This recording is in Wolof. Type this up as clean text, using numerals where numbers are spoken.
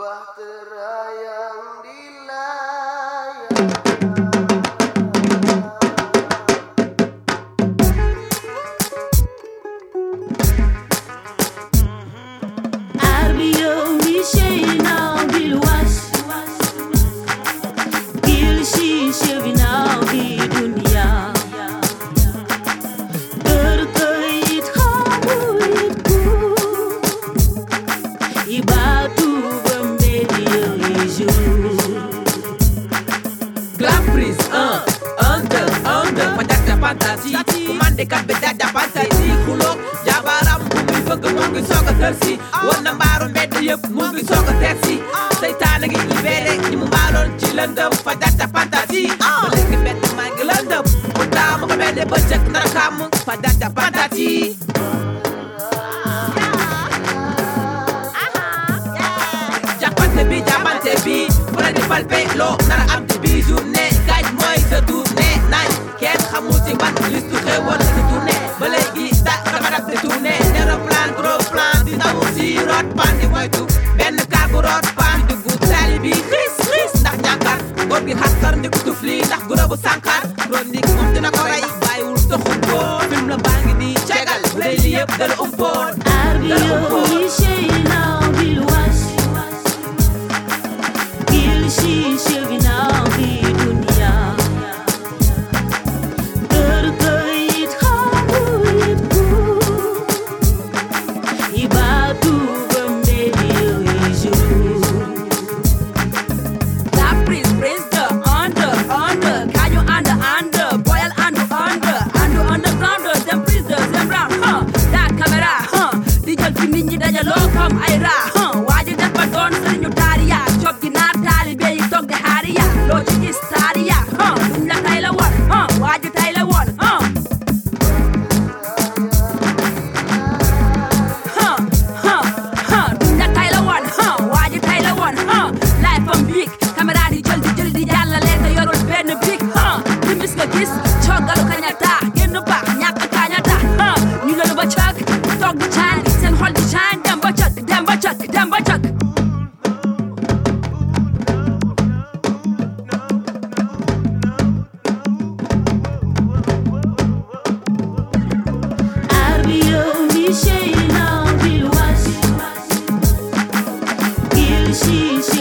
Bahtera yang dilayang. Kat be dada fantasi kulok jabaram mu ngi bëgg mo ngi soga tersi won na mbaaru mbedd yëpp mu ngi soga tersi seytaane ngi libéré ñi mu mbaaloon ci lëndëm fa dada fantasi ba léegi mbedd maa ngi lëndëm mu taamu ko mbedd ba cëkk ndara kàmm fa dada fantasi jàppante bi wala di palpe loo nara am ci bi journée gaaj mooy sa tournée naaj kenn xamul ci ban listu xewal sa tournée ba léegi dama daf di tournée aéroplan gros plan di taw si root pan di moytu benn car bu root pan di dugg tali bi xiis ndax ñànkar góor gi xaskar ndi ko tufli ndax gura bu sànkar chronique moom dina ko rey bàyyiwul soxul boon film la baa ngi di cegal bu lay li yëpp dala umpoon She